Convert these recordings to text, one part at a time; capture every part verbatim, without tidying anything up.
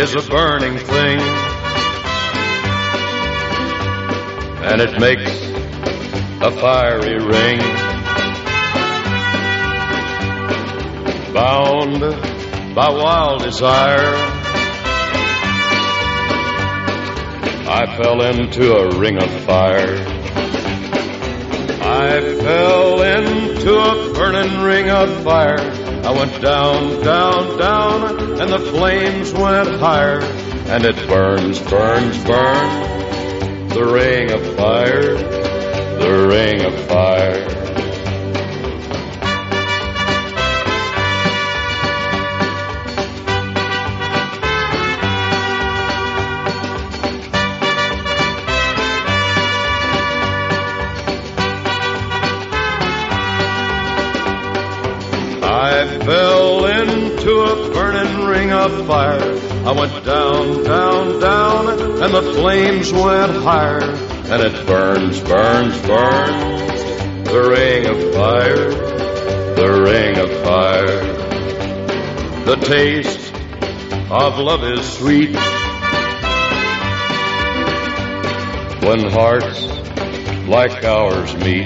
is a burning thing, and it makes a fiery ring. Bound by wild desire, I fell into a ring of fire. I fell into a burning ring of fire. I went down, down, down, and the flames went higher. And it burns, burns, burns, the ring of fire, the ring of fire. I fell into a burning ring of fire. I went down, down, down, and the flames went higher. And it burns, burns, burns, the ring of fire, the ring of fire. The taste of love is sweet when hearts like ours meet.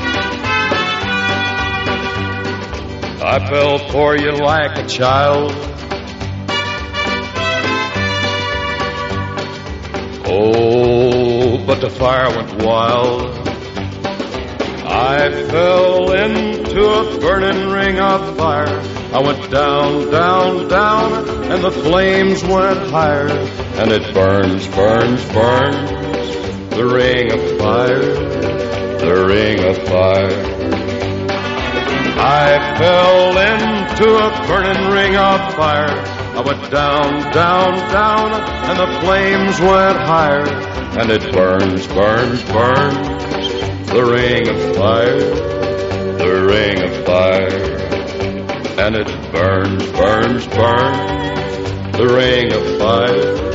I fell for you like a child. Oh, but the fire went wild. I fell into a burning ring of fire. I went down, down, down, and the flames went higher. And it burns, burns, burns, the ring of fire, the ring of fire. I fell into a burning ring of fire. I went down, down, down, and the flames went higher. And it burns, burns, burns, the ring of fire, the ring of fire. And it burns, burns, burns, the ring of fire,